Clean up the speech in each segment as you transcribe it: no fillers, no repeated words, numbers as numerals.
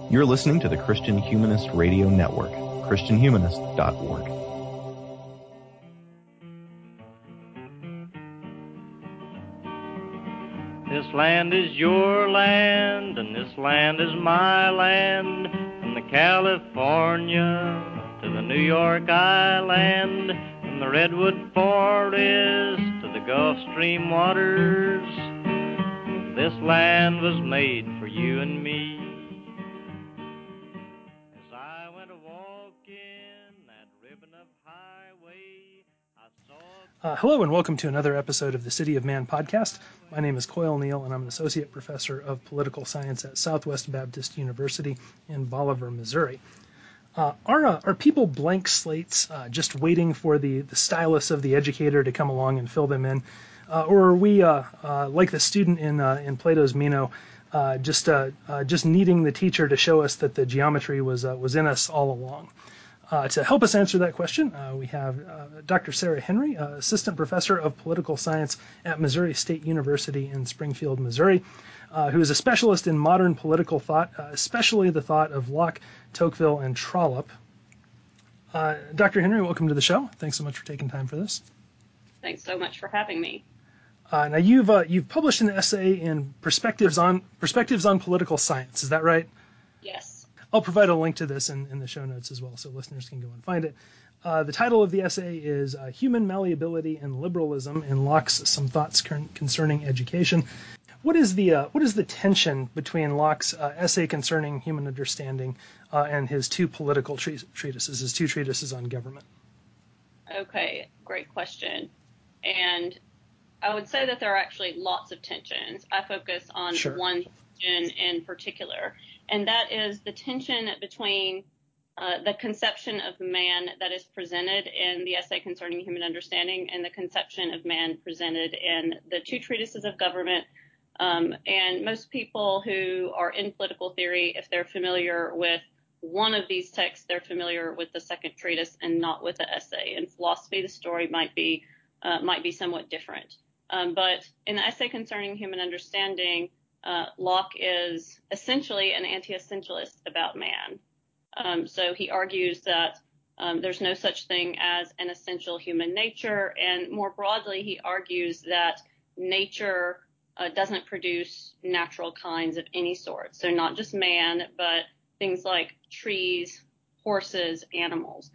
You're listening to the Christian Humanist Radio Network, christianhumanist.org. This land is your land, and this land is my land, from the California to the New York Island, from the Redwood Forest to the Gulf Stream waters. This land was made for you and me. As I went a-walking that ribbon of highway, I saw... Hello and welcome to another episode of the City of Man podcast. My name is Coyle Neal and I'm an associate professor of political science at Southwest Baptist University in Bolivar, Missouri. Are people blank slates just waiting for the stylus of the educator to come along and fill them in? Or are we, like the student in Plato's Meno, just needing the teacher to show us that the geometry was in us all along? To help us answer that question, we have Dr. Sarah Henry, Assistant Professor of Political Science at Missouri State University in Springfield, Missouri, who is a specialist in modern political thought, especially the thought of Locke, Tocqueville, and Trollope. Dr. Henry, welcome to the show. Thanks so much for taking time for this. Thanks so much for having me. Now you've published an essay in Perspectives on Political Science. Is that right? Yes. I'll provide a link to this in the show notes as well, so listeners can go and find it. The title of the essay is Human Malleability and Liberalism in Locke's Some Thoughts Concerning Education. What is the tension between Locke's essay concerning human understanding and his two political treatises, his two treatises on government? Okay, great question. And I would say that there are actually lots of tensions. I focus on one tension in particular, and that is the tension between the conception of man that is presented in the essay concerning human understanding and the conception of man presented in the two treatises of government. And most people who are in political theory, if they're familiar with one of these texts, they're familiar with the second treatise and not with the essay. In philosophy, the story might be somewhat different. But in the essay concerning human understanding, Locke is essentially an anti-essentialist about man. So he argues that there's no such thing as an essential human nature, and more broadly, he argues that nature doesn't produce natural kinds of any sort. So not just man, but things like trees, horses, animals.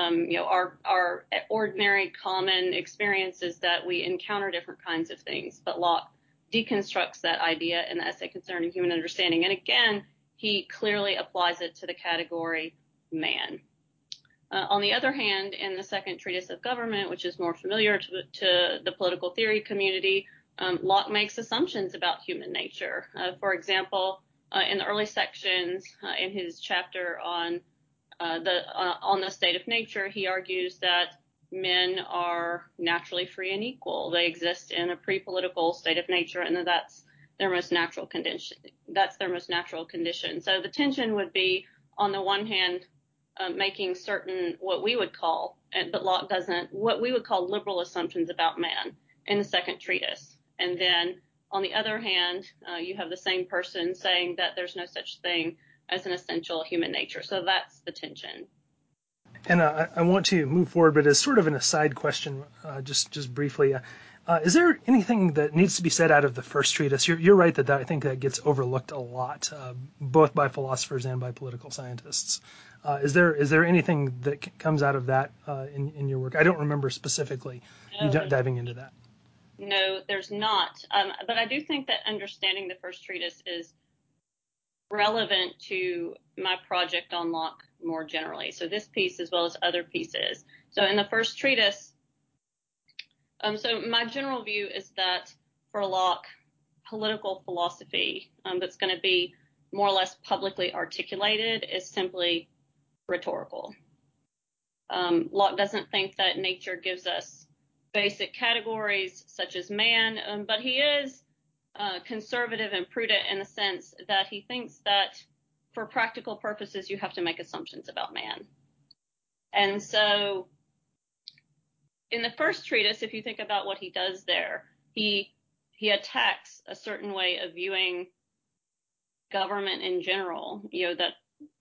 Our ordinary common experience is that we encounter different kinds of things, but Locke deconstructs that idea in the essay concerning human understanding. And again, he clearly applies it to the category man. On the other hand, in the second treatise of government, which is more familiar to the political theory community, Locke makes assumptions about human nature. For example, in the early sections, in his chapter on the state of nature, he argues that men are naturally free and equal. They exist in a pre-political state of nature, and that's their most natural condition. So the tension would be, on the one hand, making certain what we would call, but Locke doesn't, what we would call liberal assumptions about man in the second treatise. And then, on the other hand, you have the same person saying that there's no such thing as an essential human nature. So that's the tension. And I want to move forward, but as sort of an aside question, just briefly, is there anything that needs to be said out of the first treatise? You're right that I think that gets overlooked a lot, both by philosophers and by political scientists. Is there anything that comes out of that in your work? I don't remember specifically diving into that. No, there's not. But I do think that understanding the first treatise is relevant to my project on Locke more generally. So this piece as well as other pieces. So in the first treatise, so my general view is that for Locke, political philosophy that's going to be more or less publicly articulated is simply rhetorical. Locke doesn't think that nature gives us basic categories such as man, but he is conservative and prudent in the sense that he thinks that for practical purposes, you have to make assumptions about man. And so in the first treatise, if you think about what he does there, he attacks a certain way of viewing government in general, that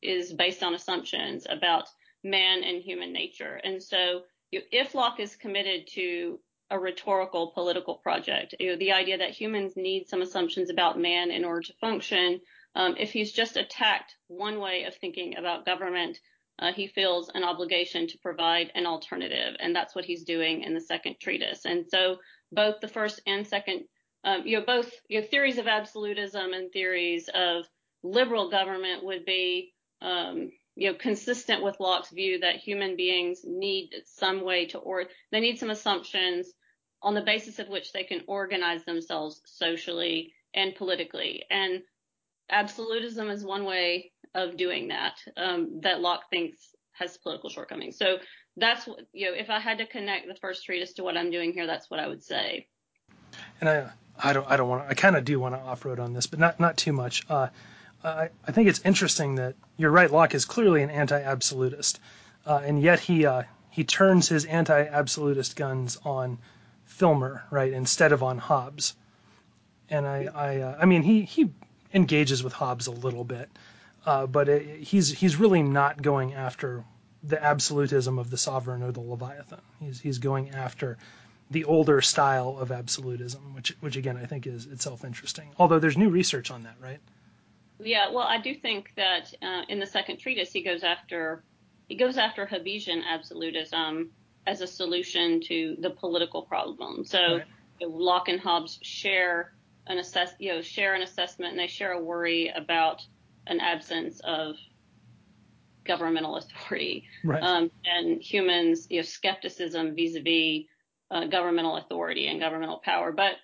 is based on assumptions about man and human nature. And so if Locke is committed to a rhetorical political project, the idea that humans need some assumptions about man in order to function, if he's just attacked one way of thinking about government, he feels an obligation to provide an alternative. And that's what he's doing in the second treatise. And so both the first and second, both theories of absolutism and theories of liberal government would be, consistent with Locke's view that human beings need some way they need some assumptions on the basis of which they can organize themselves socially and politically. And absolutism is one way of doing that, that Locke thinks has political shortcomings. So that's what, if I had to connect the first treatise to what I'm doing here, that's what I would say. And I kind of do want to off-road on this, but not too much. I think it's interesting that you're right. Locke is clearly an anti-absolutist, and yet he turns his anti-absolutist guns on Filmer, right, instead of on Hobbes. And I mean, he engages with Hobbes a little bit, but he's really not going after the absolutism of the sovereign or the Leviathan. He's going after the older style of absolutism, which again I think is itself interesting. Although there's new research on that, right? Yeah, well, I do think that in the second treatise he goes after Hobbesian absolutism as a solution to the political problem. So right. Locke and Hobbes share an assessment, and they share a worry about an absence of governmental authority, right. And humans, skepticism vis-a-vis governmental authority and governmental power. But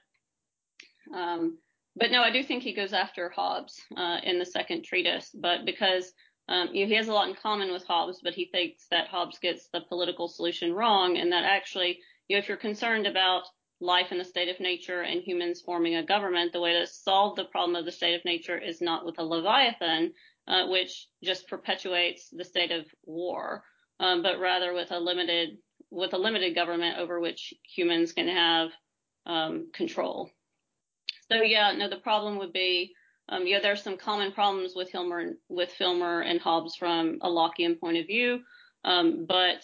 no, I do think he goes after Hobbes in the second treatise, but because he has a lot in common with Hobbes, but he thinks that Hobbes gets the political solution wrong, and that actually, if you're concerned about life in the state of nature and humans forming a government, the way to solve the problem of the state of nature is not with a Leviathan, which just perpetuates the state of war, but rather with a limited government over which humans can have control. So the problem would be, there's some common problems with Filmer and Hobbes from a Lockean point of view, but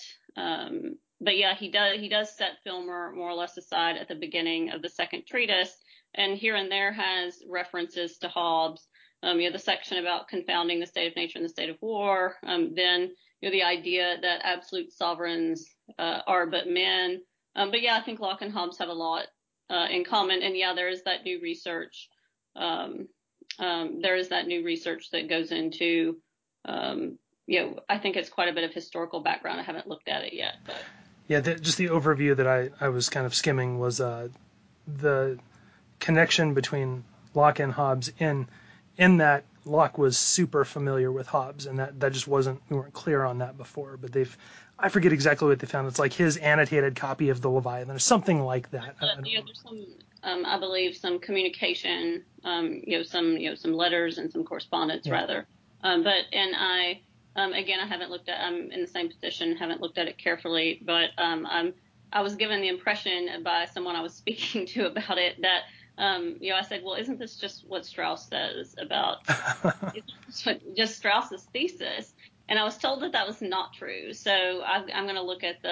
he does set Filmer more or less aside at the beginning of the second treatise, and here and there has references to Hobbes. The section about confounding the state of nature and the state of war. Then the idea that absolute sovereigns are but men. I think Locke and Hobbes have a lot in common, and there is that new research. There is that new research that goes into, I think it's quite a bit of historical background. I haven't looked at it yet, but. Yeah, just the overview that I was kind of skimming was the connection between Locke and Hobbes in that Locke was super familiar with Hobbes, and that just we weren't clear on that before, but I forget exactly what they found. It's like his annotated copy of the Leviathan or something like that. There's some, I believe, some communication, some letters and some correspondence rather. I haven't looked at, I'm in the same position, haven't looked at it carefully, but I was given the impression by someone I was speaking to about it that, I said, well, isn't this just what Strauss says about just Strauss's thesis? And I was told that was not true. So I'm going to look at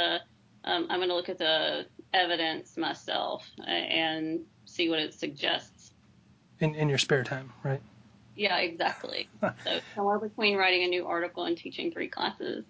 the evidence myself and see what it suggests. In your spare time, right? Yeah, exactly. So somewhere between writing a new article and teaching 3 classes.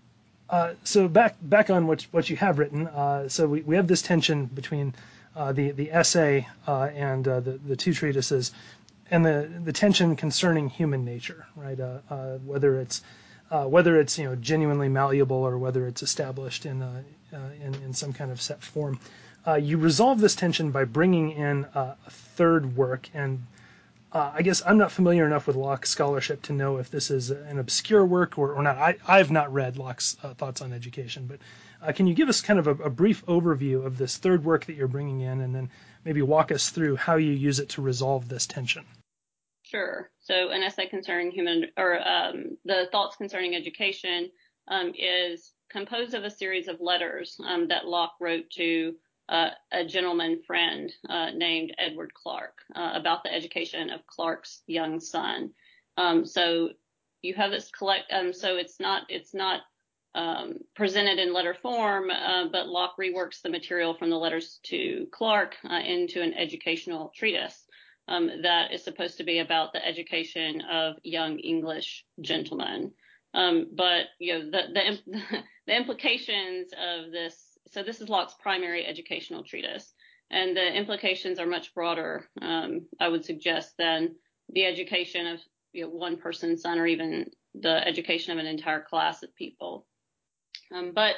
So back on what you have written. So we have this tension between the essay and the 2 treatises, and the tension concerning human nature, right? Whether it's genuinely malleable or whether it's established in some kind of set form. You resolve this tension by bringing in a third work, and I guess I'm not familiar enough with Locke scholarship to know if this is an obscure work or not. I've not read Locke's Thoughts on Education, but can you give us kind of a brief overview of this third work that you're bringing in, and then maybe walk us through how you use it to resolve this tension? Sure. So an essay concerning the Thoughts Concerning Education is composed of a series of letters that Locke wrote to a gentleman friend named Edward Clarke about the education of Clarke's young son. So you have this so it's not presented in letter form, but Locke reworks the material from the letters to Clarke into an educational treatise that is supposed to be about the education of young English gentlemen. But the implications of this. So this is Locke's primary educational treatise, and the implications are much broader, I would suggest, than the education of one person's son or even the education of an entire class of people. But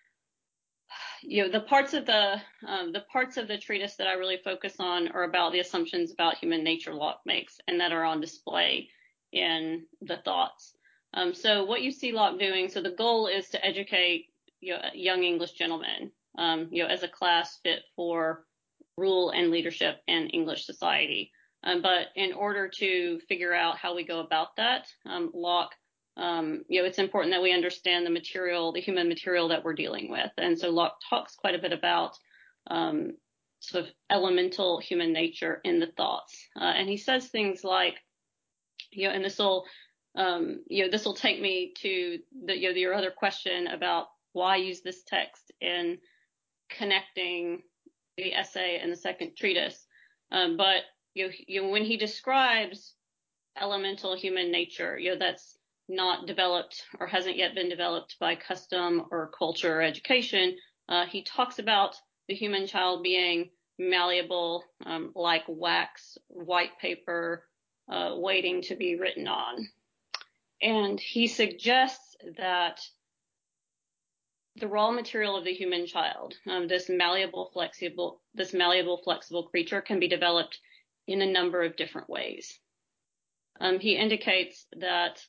the parts of the treatise that I really focus on are about the assumptions about human nature Locke makes, and that are on display in the thoughts. So what you see Locke doing, so the goal is to educate young English gentlemen, as a class fit for rule and leadership in English society. But in order to figure out how we go about that, Locke, it's important that we understand the human material that we're dealing with. And so Locke talks quite a bit about sort of elemental human nature in the thoughts. And he says things like, and this will take me to your other question about why use this text in connecting the essay and the second treatise. But when he describes elemental human nature, that's not developed or hasn't yet been developed by custom or culture or education, he talks about the human child being malleable, like wax, white paper, waiting to be written on. And he suggests that the raw material of the human child, this malleable, flexible creature, can be developed in a number of different ways. He indicates that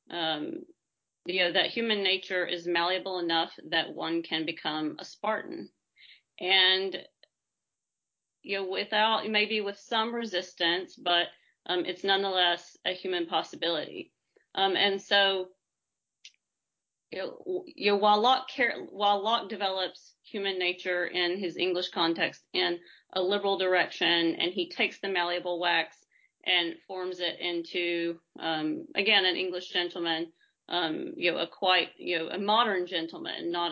that human nature is malleable enough that one can become a Spartan, and with some resistance, but it's nonetheless a human possibility. And so, while Locke develops human nature in his English context in a liberal direction, and he takes the malleable wax and forms it into, again, an English gentleman, a modern gentleman, not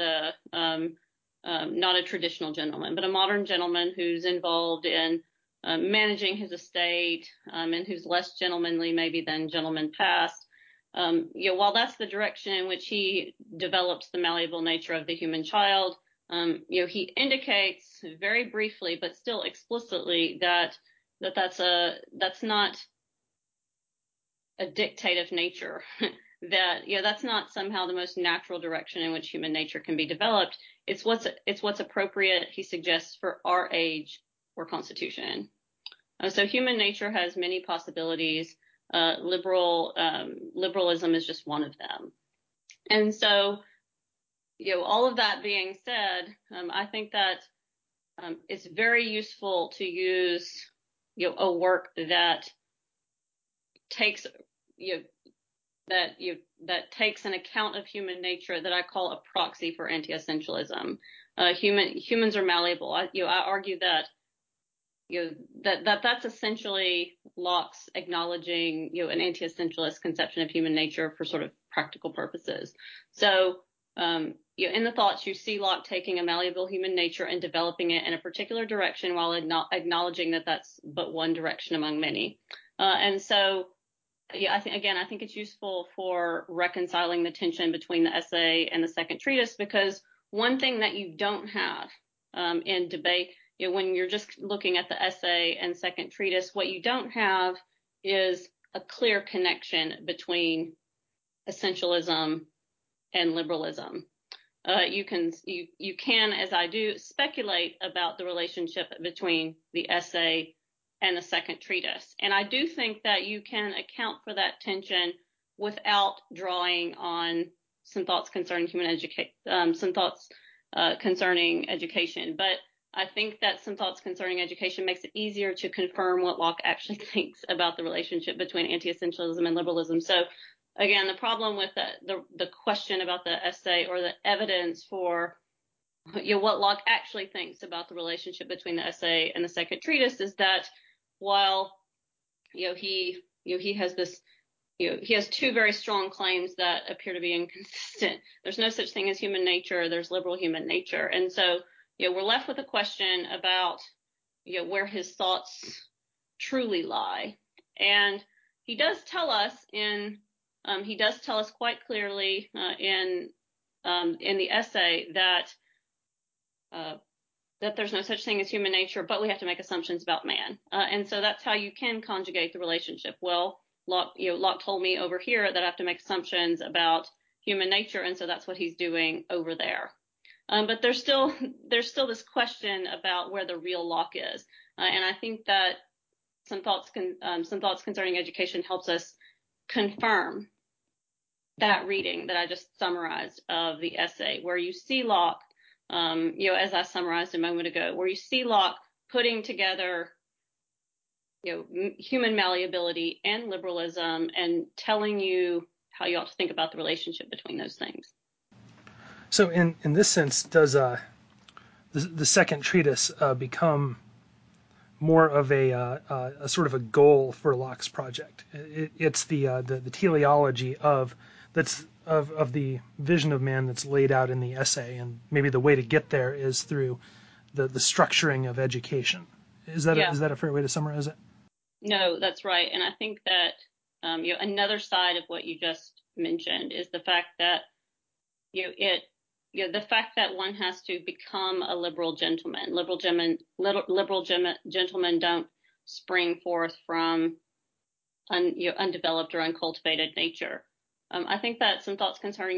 a traditional gentleman, but a modern gentleman who's involved in managing his estate, and who's less gentlemanly maybe than gentlemen past. While that's the direction in which he develops the malleable nature of the human child, he indicates very briefly, but still explicitly, that's not a dictative nature. That's not somehow the most natural direction in which human nature can be developed. It's what's appropriate, he suggests, for our age or constitution. So human nature has many possibilities. Liberalism is just one of them. And so, all of that being said, I think that it's very useful to use a work that takes that takes an account of human nature that I call a proxy for anti-essentialism. Humans are malleable. I argue that that's essentially Locke's acknowledging an anti-essentialist conception of human nature for sort of practical purposes. So in the thoughts, you see Locke taking a malleable human nature and developing it in a particular direction while acknowledging that that's but one direction among many. And so, I think it's useful for reconciling the tension between the essay and the second treatise, because one thing that you don't have in debate, when you're just looking at the essay and second treatise, what you don't have is a clear connection between essentialism and liberalism. You can, as I do, speculate about the relationship between the essay and the second treatise. And I do think that you can account for that tension without drawing on some thoughts concerning concerning education. But I think that some thoughts concerning education makes it easier to confirm what Locke actually thinks about the relationship between anti-essentialism and liberalism. So again, the problem with the question about the essay, or the evidence for what Locke actually thinks about the relationship between the essay and the second treatise, is that while he has this he has two very strong claims that appear to be inconsistent. There's no such thing as human nature. There's liberal human nature. And so, we're left with a question about, where his thoughts truly lie. And he does tell us quite clearly in the essay that there's no such thing as human nature, but we have to make assumptions about man. And so that's how you can conjugate the relationship. Well, Locke told me over here that I have to make assumptions about human nature, and so that's what he's doing over there. But there's still this question about where the real Locke is, and I think that some thoughts concerning education helps us confirm that reading that I just summarized of the essay, where you see Locke, as I summarized a moment ago, where you see Locke putting together human malleability and liberalism and telling you how you ought to think about the relationship between those things. So in this sense, does the second treatise become more of a sort of a goal for Locke's project? It's the teleology of the vision of man that's laid out in the essay, and maybe the way to get there is through the structuring of education. Is that a fair way to summarize it? No, that's right. And I think that another side of what you just mentioned is the fact that the fact that one has to become a liberal gentleman. Liberal gentlemen don't spring forth from undeveloped or uncultivated nature. I think that some thoughts concerning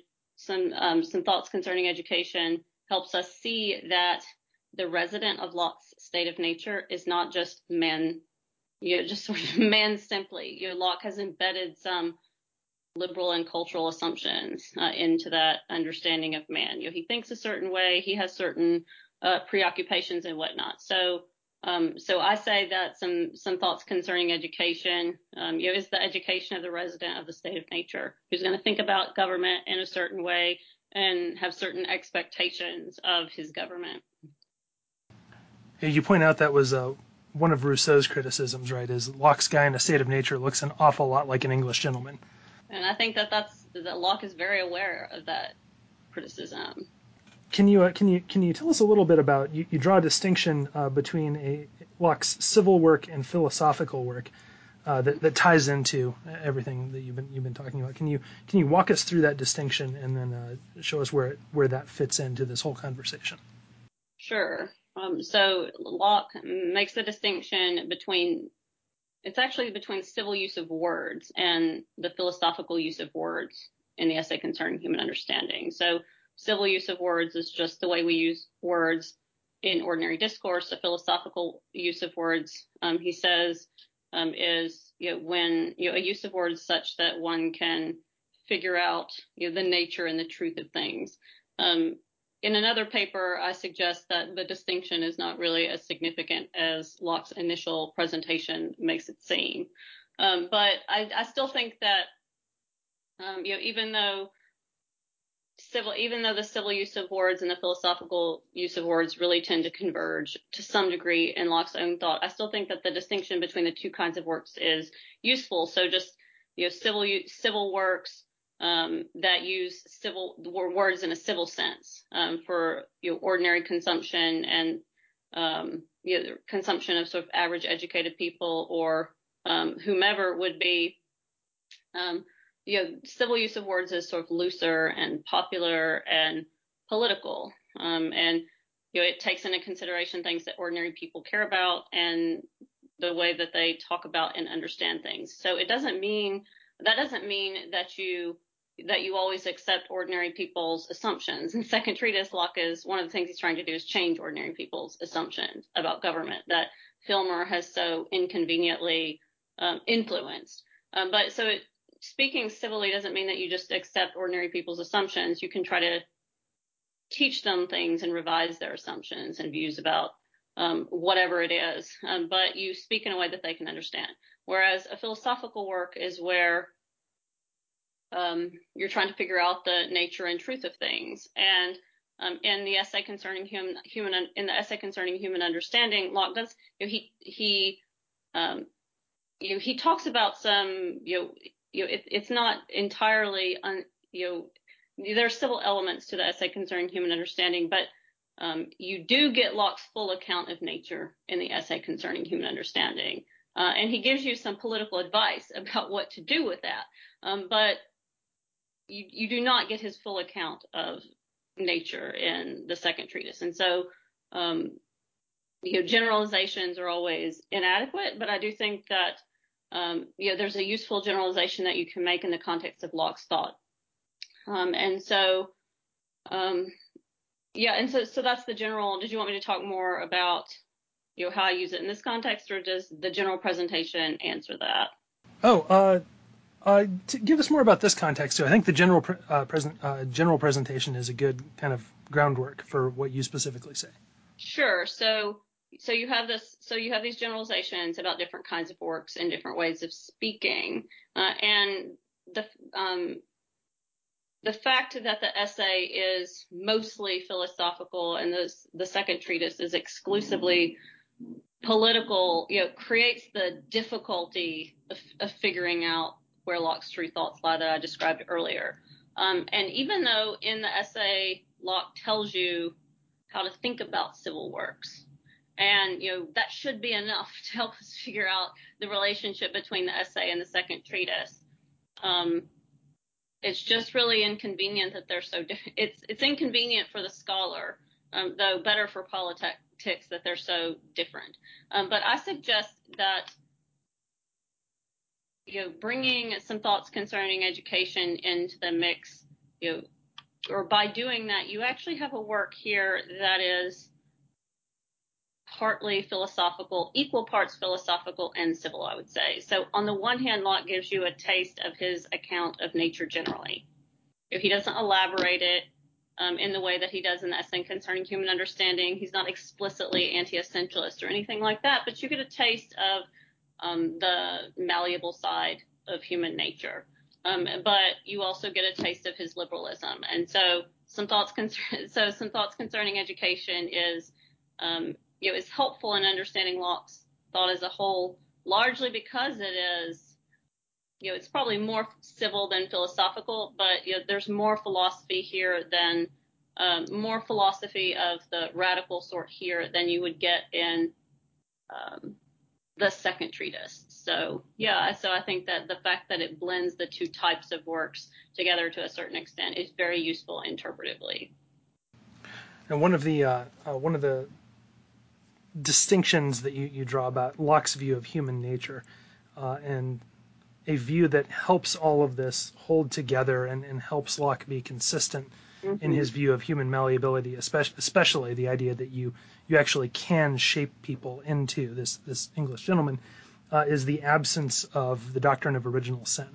education helps us see that the resident of Locke's state of nature is not just man, just sort of man simply. Locke has embedded some liberal and cultural assumptions into that understanding of man. He thinks a certain way, he has certain preoccupations and whatnot. So I say that some thoughts concerning education, is the education of the resident of the state of nature, who's going to think about government in a certain way and have certain expectations of his government. You point out that was one of Rousseau's criticisms, right? Is Locke's guy in a state of nature looks an awful lot like an English gentleman. And I think that Locke is very aware of that criticism. Can you tell us a little bit about, you draw a distinction between Locke's civil work and philosophical work that ties into everything that you've been talking about. Can you walk us through that distinction and then show us where that fits into this whole conversation? Sure. So Locke makes the distinction between civil use of words and the philosophical use of words in the essay concerning human understanding. So civil use of words is just the way we use words in ordinary discourse. The philosophical use of words, he says, is when a use of words such that one can figure out the nature and the truth of things. In another paper, I suggest that the distinction is not really as significant as Locke's initial presentation makes it seem. But I still think that even though the civil use of words and the philosophical use of words really tend to converge to some degree in Locke's own thought, I still think that the distinction between the two kinds of works is useful. So just civil works that use civil words in a civil sense for ordinary consumption and consumption of sort of average educated people or whomever would be. Civil use of words is sort of looser and popular and political, and it takes into consideration things that ordinary people care about and the way that they talk about and understand things. So that doesn't mean that you always accept ordinary people's assumptions. In Second Treatise, Locke is one of the things he's trying to do is change ordinary people's assumptions about government that Filmer has so inconveniently influenced. Speaking civilly doesn't mean that you just accept ordinary people's assumptions. You can try to teach them things and revise their assumptions and views about whatever it is, but you speak in a way that they can understand. Whereas a philosophical work is where you're trying to figure out the nature and truth of things. And in the essay concerning human understanding, Locke does he talks about some it's not entirely, there's civil elements to the essay concerning human understanding, but you do get Locke's full account of nature in the essay concerning human understanding. And he gives you some political advice about what to do with that. But you do not get his full account of nature in the second treatise. And so, generalizations are always inadequate, but I do think that, there's a useful generalization that you can make in the context of Locke's thought. So that's the general. Did you want me to talk more about, how I use it in this context, or does the general presentation answer that? Give us more about this context too. I think the general presentation is a good kind of groundwork for what you specifically say. Sure. So you have this. So you have these generalizations about different kinds of works and different ways of speaking, and the fact that the essay is mostly philosophical and the second treatise is exclusively political, creates the difficulty of figuring out where Locke's true thoughts lie that I described earlier. And even though in the essay Locke tells you how to think about civil works, and that should be enough to help us figure out the relationship between the essay and the second treatise. It's just really inconvenient that they're so different. It's inconvenient for the scholar, though better for politics that they're so different. But I suggest that bringing some thoughts concerning education into the mix, or by doing that, you actually have a work here that is partly philosophical, equal parts philosophical and civil, I would say. So on the one hand, Locke gives you a taste of his account of nature generally. He doesn't elaborate it in the way that he does in the essay concerning human understanding. He's not explicitly anti-essentialist or anything like that, but you get a taste of the malleable side of human nature. But you also get a taste of his liberalism. And so some thoughts concerning education is helpful in understanding Locke's thought as a whole, largely because it is, it's probably more civil than philosophical, but there's more philosophy here than more philosophy of the radical sort here than you would get in the second treatise. So I think that the fact that it blends the two types of works together to a certain extent is very useful interpretively. And one of the distinctions that you draw about Locke's view of human nature, and a view that helps all of this hold together and helps Locke be consistent in his view of human malleability, especially the idea that you actually can shape people into this English gentleman, is the absence of the doctrine of original sin.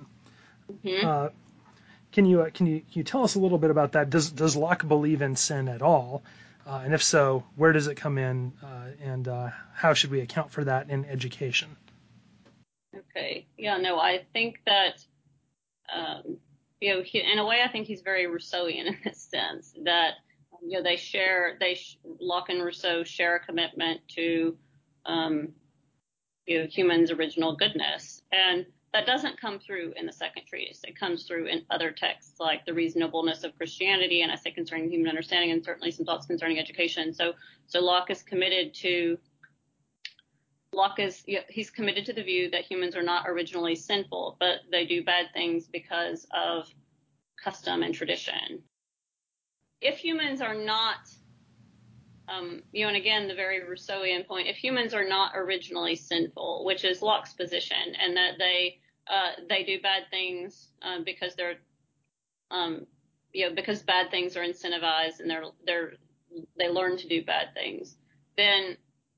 Can you tell us a little bit about that? Does Locke believe in sin at all? And if so, where does it come in, and how should we account for that in education? Okay. Yeah, no, I think that, in a way, I think he's very Rousseauian in this sense that, Locke and Rousseau share a commitment to, humans' original goodness. And that doesn't come through in the second treatise. It comes through in other texts like The Reasonableness of Christianity and Essay Concerning Human Understanding, and certainly some thoughts concerning education. So Locke is committed to he's committed to the view that humans are not originally sinful, but they do bad things because of custom and tradition. If humans are not, and again, the very Rousseauian point, if humans are not originally sinful, which is Locke's position, and that they do bad things because they're, because bad things are incentivized and they learn to do bad things, then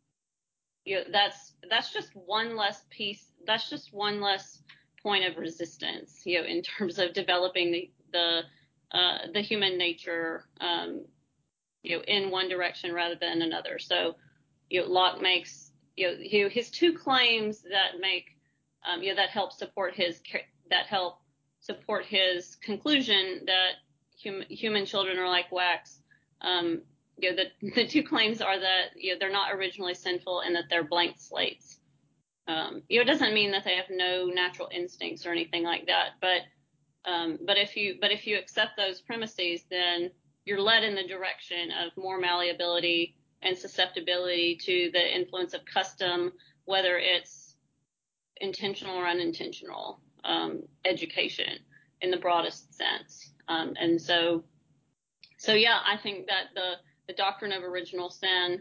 that's just one less piece. That's just one less point of resistance, in terms of developing the human nature, in one direction rather than another. So, Locke makes, his two claims that make, that help support his conclusion that human children are like wax. The two claims are that they're not originally sinful and that they're blank slates. It doesn't mean that they have no natural instincts or anything like that, but if you accept those premises, then you're led in the direction of more malleability and susceptibility to the influence of custom, whether it's intentional or unintentional education in the broadest sense. And so yeah, I think that the doctrine of original sin,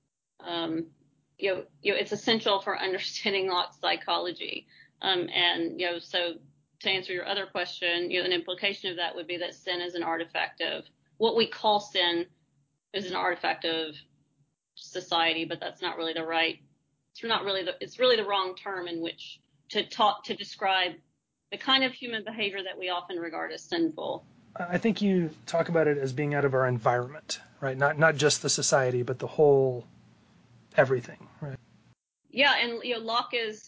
it's essential for understanding Locke's psychology. So to answer your other question, an implication of that would be that sin is an artifact of what we call sin is an artifact of society, but that's not really it's really the wrong term in which to describe the kind of human behavior that we often regard as sinful. I think you talk about it as being out of our environment, right? Not just the society, but the whole everything, right? Yeah, and Locke is,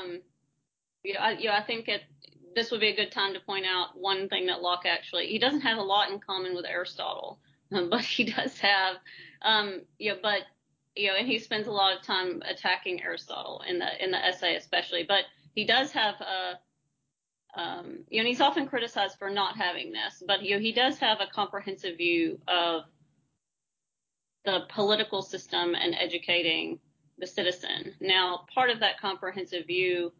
I think this would be a good time to point out one thing that Locke he doesn't have a lot in common with Aristotle, but he does have, and he spends a lot of time attacking Aristotle in the essay especially, but he does have and he's often criticized for not having this, but he does have a comprehensive view of the political system and educating the citizen. Now, part of that comprehensive view,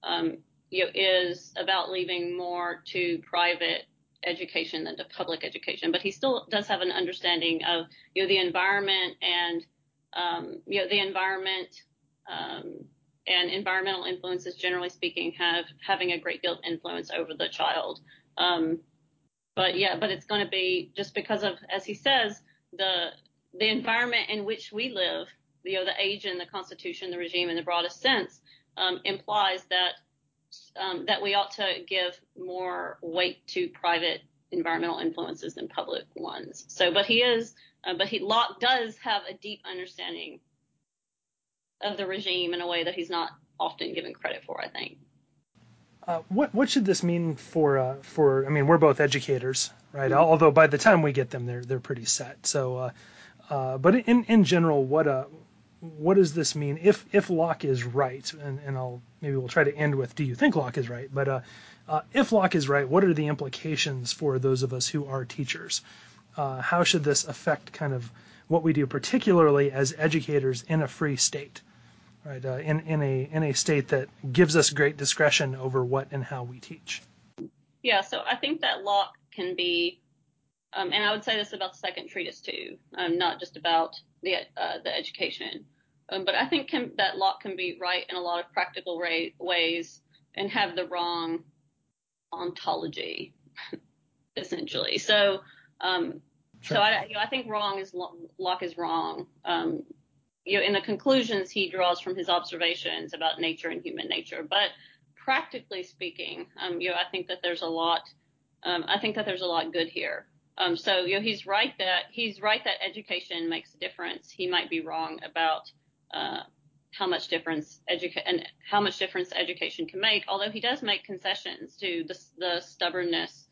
is about leaving more to private education than to public education, but he still does have an understanding of the environment and the environment and environmental influences, generally speaking, having a great deal of influence over the child. But it's going to be just because of, as he says, the environment in which we live, the age and the Constitution, the regime in the broadest sense, implies that we ought to give more weight to private environmental influences than public ones. So, Locke does have a deep understanding of the regime in a way that he's not often given credit for, I think. What should this mean for? I mean, we're both educators, right? Mm-hmm. Although by the time we get them, they're pretty set. So, but in general, what does this mean if Locke is right? And we'll try to end with, do you think Locke is right? But if Locke is right, what are the implications for those of us who are teachers? How should this affect kind of what we do, particularly as educators in a free state? Right, in a state that gives us great discretion over what and how we teach. Yeah, so I think that Locke can be, and I would say this about the second treatise too, not just about the education, but I think that Locke can be right in a lot of practical ways and have the wrong ontology, essentially. So, sure. So I think Locke is wrong. In the conclusions he draws from his observations about nature and human nature, but practically speaking, I think that there's a lot. I think that there's a lot good here. So he's right that education makes a difference. He might be wrong about how much difference education can make. Although he does make concessions to the stubbornness.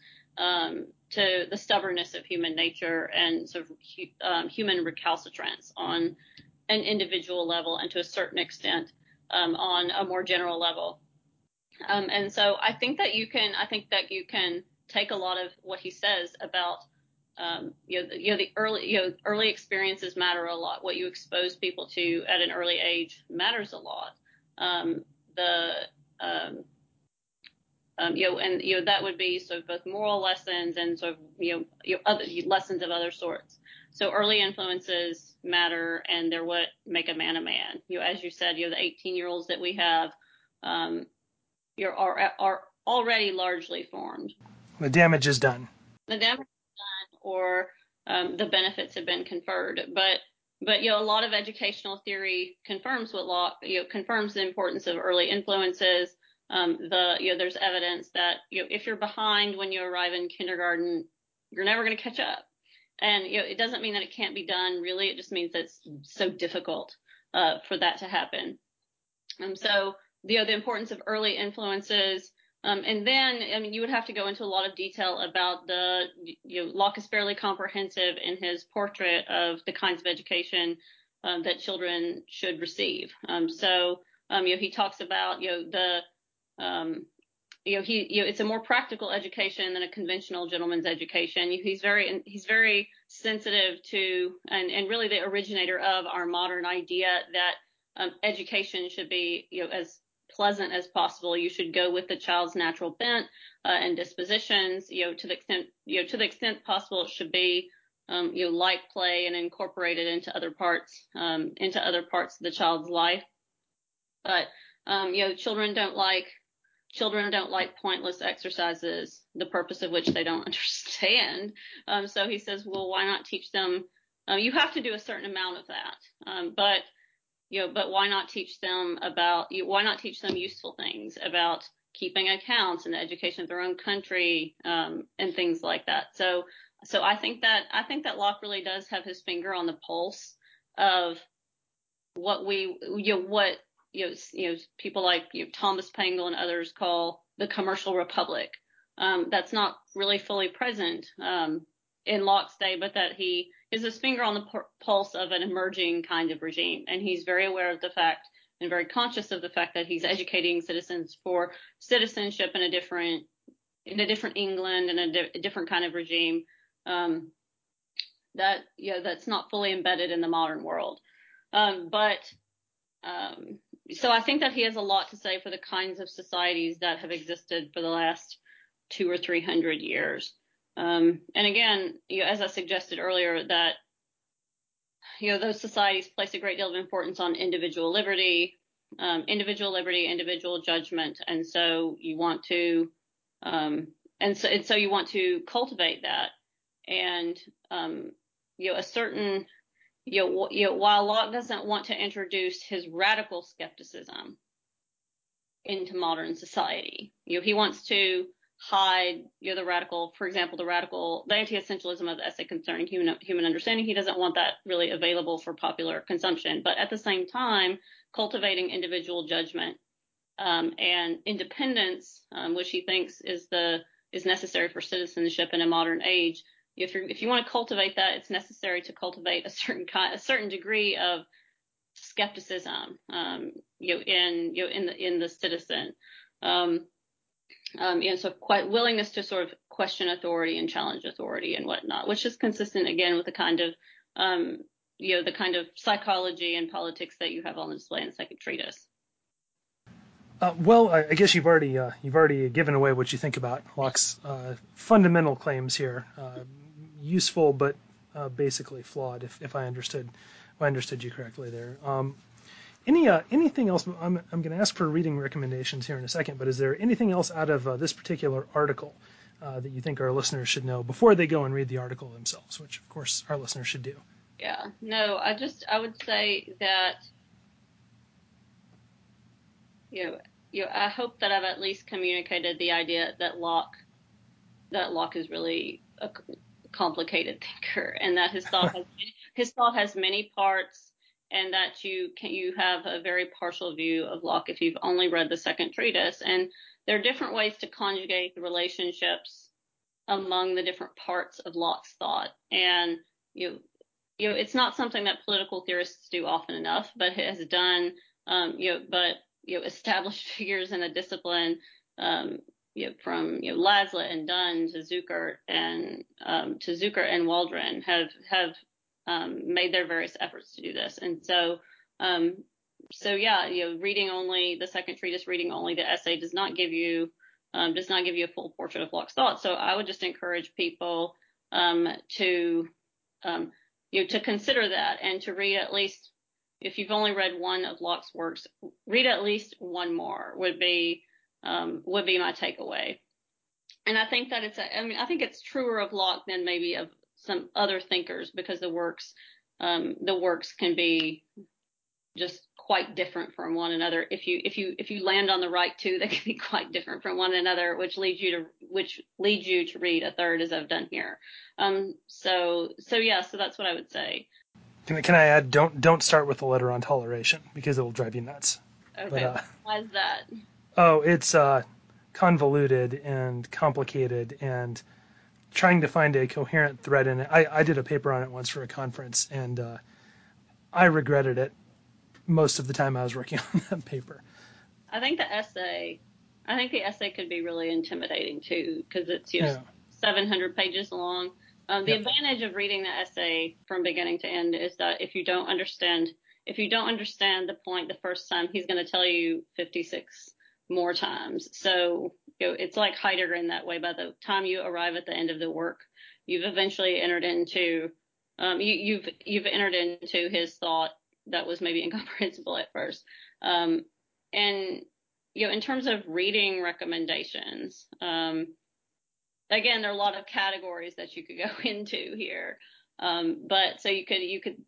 To the stubbornness of human nature and sort of human recalcitrance on an individual level and to a certain extent on a more general level. And so I think that you can take a lot of what he says about the early experiences matter a lot. What you expose people to at an early age matters a lot. That would be sort of both moral lessons and sort of other lessons of other sorts. So early influences matter, and they're what make a man a man. As you said, the 18-year-olds that we have are already largely formed. The damage is done. The damage is done, or the benefits have been conferred. But a lot of educational theory confirms what Locke confirms the importance of early influences. There's evidence that if you're behind when you arrive in kindergarten, you're never going to catch up. And it doesn't mean that it can't be done. Really, it just means that it's so difficult for that to happen. So the importance of early influences, and then you would have to go into a lot of detail about Locke is fairly comprehensive in his portrait of the kinds of education that children should receive. So He talks about, it's a more practical education than a conventional gentleman's education. He's very sensitive to, and really the originator of our modern idea that education should be, as pleasant as possible. You should go with the child's natural bent and dispositions. To the extent possible, it should be, like play and incorporated into other parts of the child's life. But children don't like pointless exercises, the purpose of which they don't understand. So he says, well, why not teach them? You have to do a certain amount of that, but why not teach them useful things about keeping accounts and the education of their own country, and things like that. So I think that Locke really does have his finger on the pulse of what people like Thomas Pangl and others call the commercial republic. That's not really fully present in Locke's day, but that he is his finger on the pulse of an emerging kind of regime, and he's very aware of the fact and very conscious of the fact that he's educating citizens for citizenship in a different England and a different kind of regime that's not fully embedded in the modern world. So I think that he has a lot to say for the kinds of societies that have existed for the last 200 or 300 years. And again, as I suggested earlier, that those societies place a great deal of importance on individual liberty, individual judgment, and so you want to cultivate that. And a certain while Locke doesn't want to introduce his radical skepticism into modern society, he wants to hide the radical, for example, the anti-essentialism of the essay concerning human understanding. He doesn't want that really available for popular consumption, but at the same time cultivating individual judgment and independence, which he thinks is necessary for citizenship in a modern age. If you want to cultivate that, it's necessary to cultivate a certain degree of skepticism, in the citizen, and so quite willingness to sort of question authority and challenge authority and whatnot, which is consistent again with the kind of psychology and politics that you have on display in the second treatise. Well, I guess you've already given away what you think about Locke's fundamental claims here. Useful, but basically flawed. If I understood you correctly there. Anything else? I'm going to ask for reading recommendations here in a second. But is there anything else out of this particular article that you think our listeners should know before they go and read the article themselves? Which, of course, our listeners should do. Yeah. No. I would say that. I hope that I've at least communicated the idea that Locke is really a complicated thinker, and that his thought has many parts, and that you have a very partial view of Locke if you've only read the second treatise. And there are different ways to conjugate the relationships among the different parts of Locke's thought, and it's not something that political theorists do often enough, but has done. Established figures in the discipline, from Laslett and Dunn to Zuckert and Waldron have made their various efforts to do this. And so reading only the second treatise, reading only the essay does not give you a full portrait of Locke's thought. So I would just encourage people to consider that, and to read at least. If you've only read one of Locke's works, read at least one more would be my takeaway. And I think that I think it's truer of Locke than maybe of some other thinkers, because the works can be just quite different from one another. If you land on the right two, they can be quite different from one another, which leads you to read a third, as I've done here. So that's what I would say. Can I add? Don't start with the letter on toleration, because it'll drive you nuts. Okay. But, why is that? Oh, it's convoluted and complicated, and trying to find a coherent thread in it. I did a paper on it once for a conference, and I regretted it most of the time I was working on that paper. I think the essay could be really intimidating too, because it's 700 pages long. The advantage of reading the essay from beginning to end is that if you don't understand the point the first time, he's going to tell you 56 more times. So it's like Heidegger in that way. By the time you arrive at the end of the work, you've eventually entered into you've entered into his thought that was maybe incomprehensible at first. And in terms of reading recommendations, again, there are a lot of categories that you could go into here. But so you could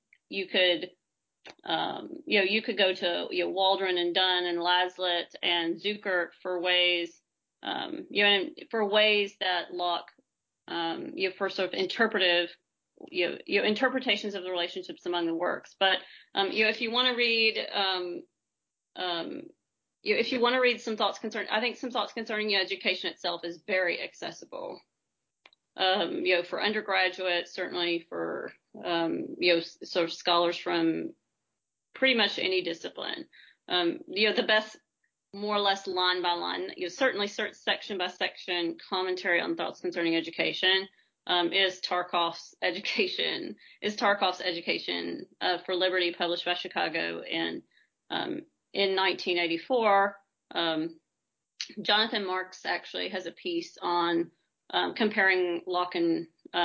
go to Waldron and Dunn and Laslett and Zuckert for ways that Locke for sort of interpretive interpretations of the relationships among the works. But if you want to read if you want to read some thoughts concerning, I think some thoughts concerning education itself is very accessible. For undergraduates, certainly for sort of scholars from pretty much any discipline. The best, more or less line by line, certainly section by section commentary on thoughts concerning education is Tarkoff's Education for Liberty, published by Chicago in 1984. Jonathan Marks actually has a piece on comparing Locke and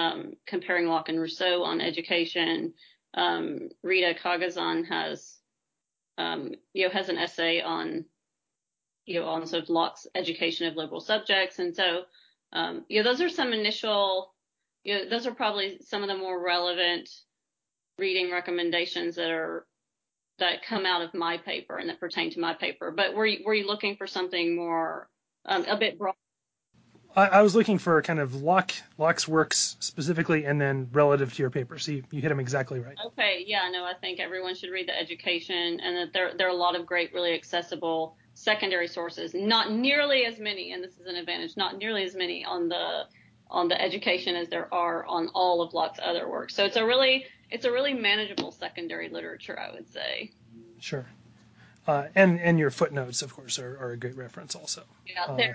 Rousseau on education. Rita Kagazan has an essay on sort of Locke's education of liberal subjects, and so those are some initial. Those are probably some of the more relevant reading recommendations that come out of my paper and that pertain to my paper. But were you looking for something more a bit broad? I was looking for kind of Locke's works specifically, and then relative to your paper. So you hit them exactly right. Okay, yeah, no, I think everyone should read the Education, and that there are a lot of great, really accessible secondary sources. Not nearly as many, and this is an advantage, not nearly as many on the Education as there are on all of Locke's other works. So it's a really manageable secondary literature, I would say. Sure. And your footnotes, of course, are a great reference also. Yeah,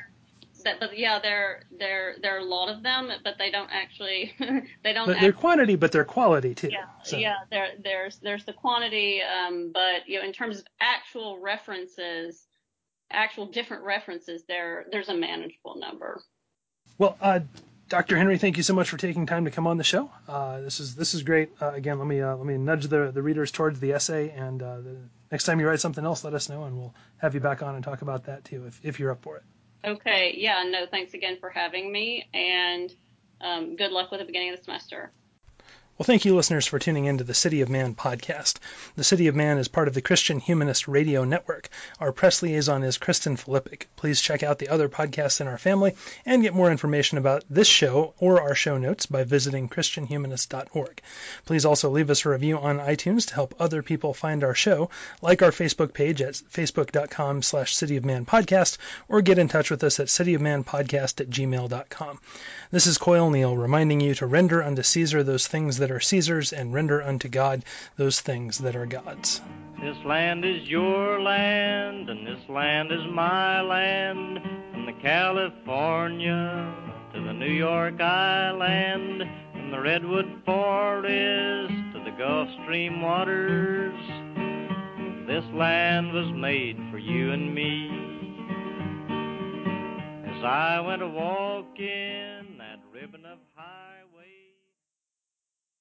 there are a lot of them, but they don't actually They're quantity, but they're quality too. Yeah, so. Yeah. There's the quantity, but in terms of actual references, actual different references, there's a manageable number. Well, Dr. Henry, thank you so much for taking time to come on the show. This is great. Again, let me nudge the readers towards the essay, and the next time you write something else, let us know, and we'll have you back on and talk about that too, if you're up for it. Okay. Yeah. No. Thanks again for having me, and good luck with the beginning of the semester. Well, thank you, listeners, for tuning in to the City of Man podcast. The City of Man is part of the Christian Humanist Radio Network. Our press liaison is Kristen Filippic. Please check out the other podcasts in our family and get more information about this show or our show notes by visiting christianhumanist.org. Please also leave us a review on iTunes to help other people find our show, like our Facebook page at facebook.com/cityofmanpodcast, or get in touch with us at cityofmanpodcast@gmail.com. This is Coyle Neal reminding you to render unto Caesar those things that are Caesar's, and render unto God those things that are God's. This land is your land, and this land is my land, from the California to the New York Island, from the Redwood Forest to the Gulf Stream waters. This land was made for you and me. As I went a-walking that ribbon of highway,